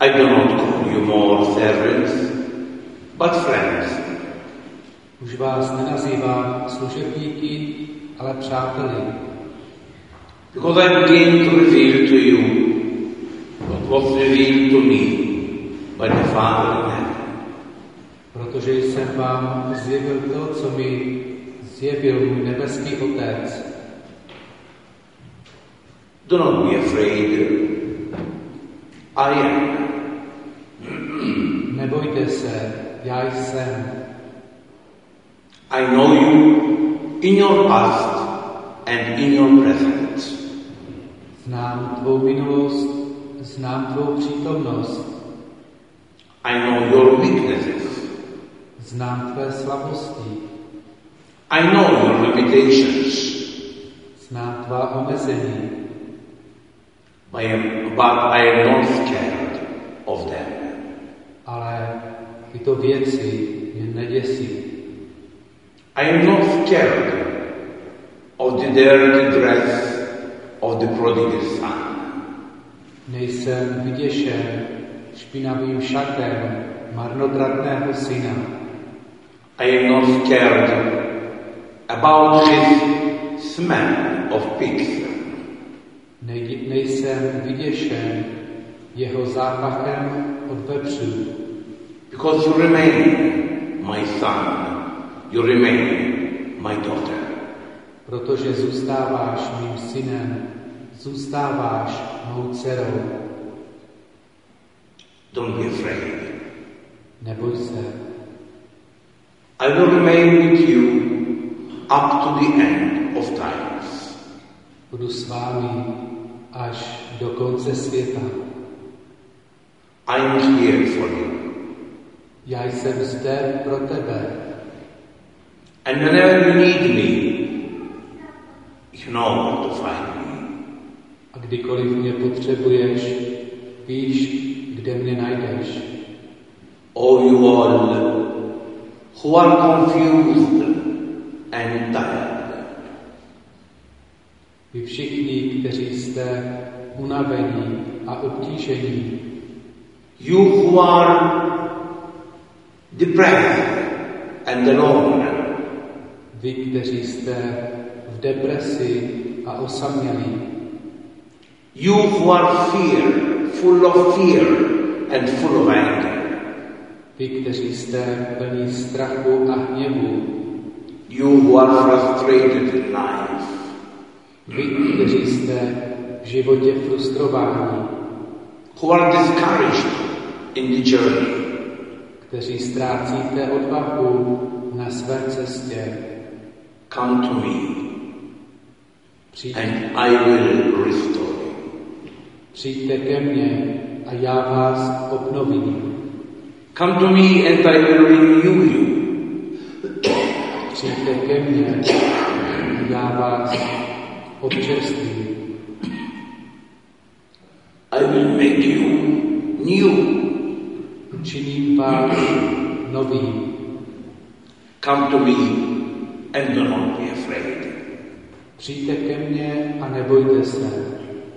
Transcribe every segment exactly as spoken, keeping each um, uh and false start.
I do not call you more servants, but friends. Už vás nenazývám služebníky, ale přáteli. Because I began to reveal to you what was revealed to me by the Father in heaven. Protože jsem vám zjevil to, co mi zjevil můj nebeský Otec. Do not be afraid. I am. Nebojte se, já jsem. I know you in your past and in your present. Znám tvou minulost, znám tvou přítomnost. I know your weaknesses. Znám tvé slabosti. I know your limitations. Znám tvá omezení. I am, but I am not scared of them. Ale tyto věci mě neděsí. I am not scared of the dirty dress of the prodigal son. Nejsem vyděšen špinavým šatem marnotratného syna. I am not scared about his smell of pigs. Nej, nejsem vyděšen jeho zápachem od vepřů. Because you remain my son, you remain my daughter. Protože zůstáváš mým synem, zůstáváš mou dcerou. Don't be afraid. Neboj se. I will remain with you up to the end of times. Budu s vámi až do konce světa. I am here for you. Já jsem zde pro tebe. And whenever you need me, you know where to find me. A kdykoliv mě potřebuješ, víš, kde mě najdeš. Oh, you all who are confused and tired. Vy všichni, kteří jste unavení a obtížení. You who are depressed and alone. Vy, kteří jste v depresi a osamělí. You who are fear, full of fear and full of anger. Vy, kteří jste plní strachu a hněvu. You who are frustrated in life. Vy, kteří jste v životě frustrováni. Who are discouraged in the journey. Kteří ztrácíte odvahu na své cestě. Come to me. Přijďte. And I will restore you. Přijďte ke mně a já vás obnovím. Come to me and I will renew you. Přijďte ke mně a já vás občerstvím. I will make you new. Učiním vás novým. Come to me and do not be afraid. Přijďte ke mně a nebojte se.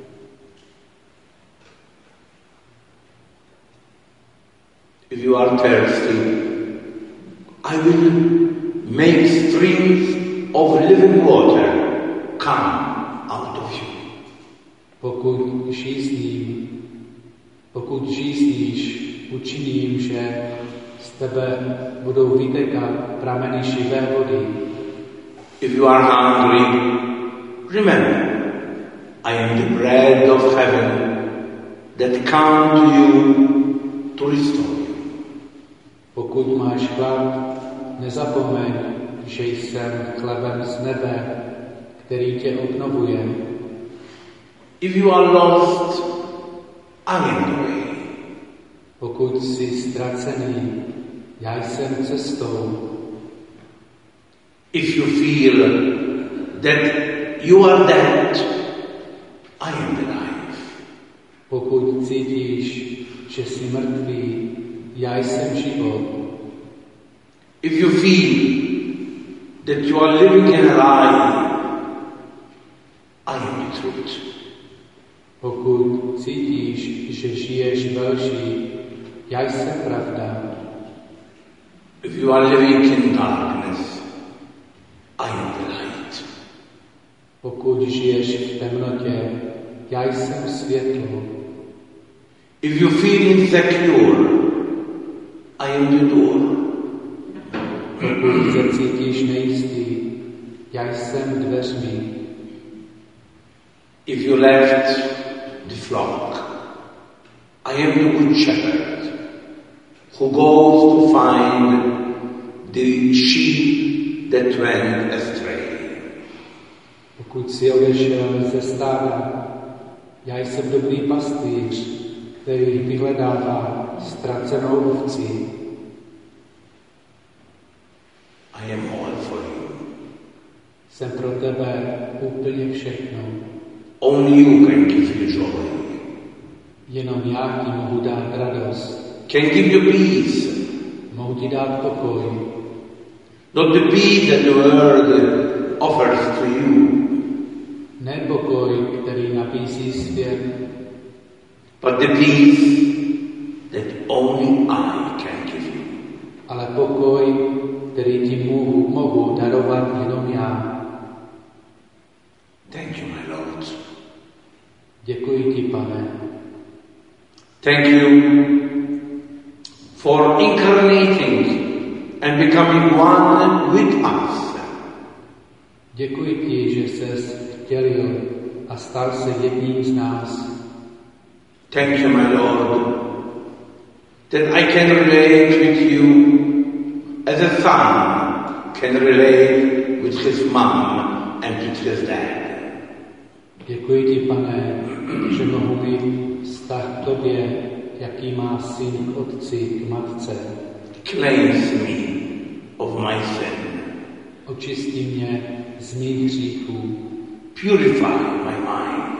If you are thirsty, I will make streams of living water come out of you. Pokud žízním, pokud žízníš, učiním, že z tebe budou vytékat prameny živé vody. If you are hungry, remember, I am the bread of heaven that come to you to restore you. Pokud máš hlad, nezapomeň, že jsem chlebem z nebe, který tě obnovuje. If you are lost, I am the way. Pokud jsi ztracený, já jsem cestou. If you feel that you are dead, I am the life. Pokud cítíš, že jsi mrtvý, já jsem život. If you feel that you are living in a lie, I am the truth. Pokud cítíš, že žiješ ve lži, já jsem pravda. If you are living in darkness, I am the light. Pokud žiješ v temnotě, já jsem světlo. If you feel insecure, I am the door. Pokud se cítíš nejistý, já jsem dveřmi. If you left the flock, I am the good shepherd who goes to find the sheep that went astray. Pokud si odešel ze stáda, já jsem dobrý pastýř, který vyhledává ztracenou ovci. I am all for you. Jsem pro tebe úplně všechno. Only you can give you joy. Jenom já ti mohu dát radost. Can give you peace. Mohu ti dát pokoj. Not the peace that the world offers to you. Ne pokoj, který nabízí svět, but the peace that only I can give you. Ale pokoj, který ti mohu, mohu darovat jenom já. Thank you, my Lord. Děkuji ti, Pane. Thank you for incarnating and becoming one with us. Děkuji ti, že ses vtělil a stal se jedním z nás. Thank you, my Lord, that I can relate with you as a son can relate with his mom and with his dad. Děkuji ti, Pane, že mohu mít vztah k tobě, jaký má syn k otci, k matce. Cleanse me of my sin. Očisti mě z mých hříchů. Purify my mind.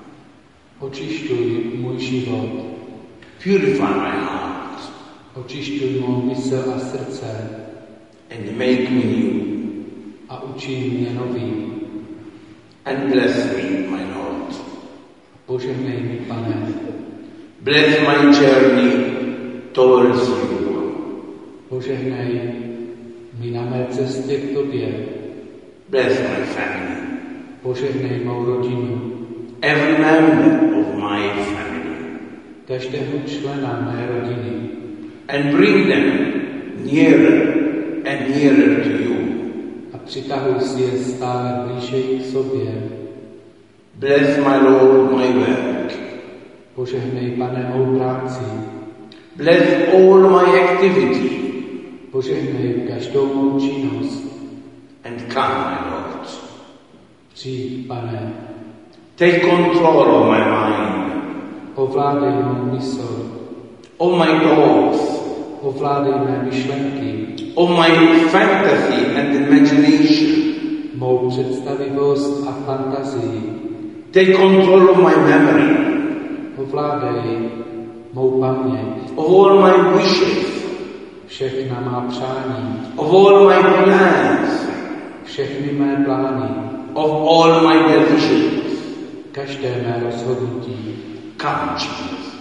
Očišťuj můj život. Purify my heart. Očišťuj mou mysl a srdce. And make me new. A učin mě nový. And bless me, my Lord. Požehnej mi, Pane. Bless my journey towards you. Požehnej mi na mé cestě k tobě. Bless my family. Požehnej mou rodinu. Every member of my family. Každého člena mé rodiny. And bring them nearer and nearer to you. A přitahuj si je stále blíže k sobě. Bless my Lord my work. Požehnej, Pane, mou práci. Bless all my activity. Požehnej každou mou činnost. And come, my Lord. Přijď, Pane. Take control of my mind. Ovládej mou mysl. Of my thoughts. Ovládej mé myšlenky. Of my fantasy and imagination. Mou představivost a fantazii. Take control of my memory. Ovládej mou paměť. Of all my wishes. Všechna má přání. Of all my plans. Všechny mé plány. Of all my decisions. Každé mé rozhodnutí. Come, Jesus.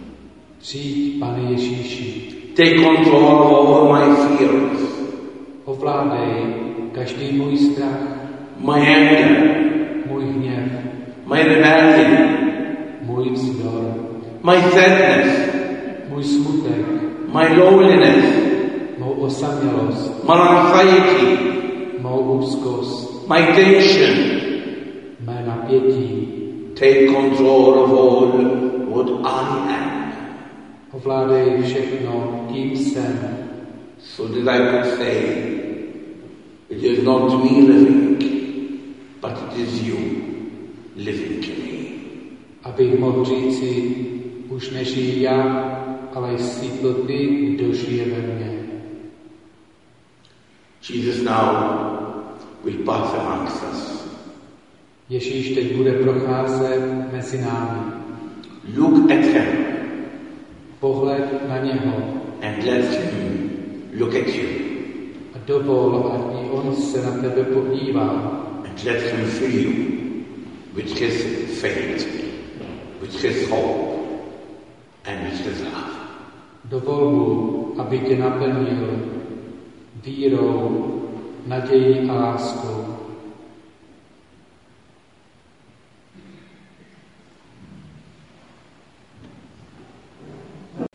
Přijď, Pane Ježíši. Take control of all my fears. Ovládej každý můj strach. My anger. Můj hněv. My rebellion. Můj vzdor. My sadness. Můj smutek. My loneliness. Mou osamělost. My anxiety. Mou úzkost. My tension. Mé napětí. Take control of all what I am. Ovládej všechno, kým jsem. So that I could say, it is not me living, but it is you living in me. Abych mohl říci, už nežijí já, ale jsi to ty, kdo žije ve mně. Jesus now will pass amongst us. Ježíš teď bude procházet mezi námi. Look at him. Pohled na něho. And let him look at you. A dovol, ať i on se na tebe podívá. And let him fill you with his faith. with his hope and with his love. Dovol mu, aby tě naplnil vírou, nadějí a láskou.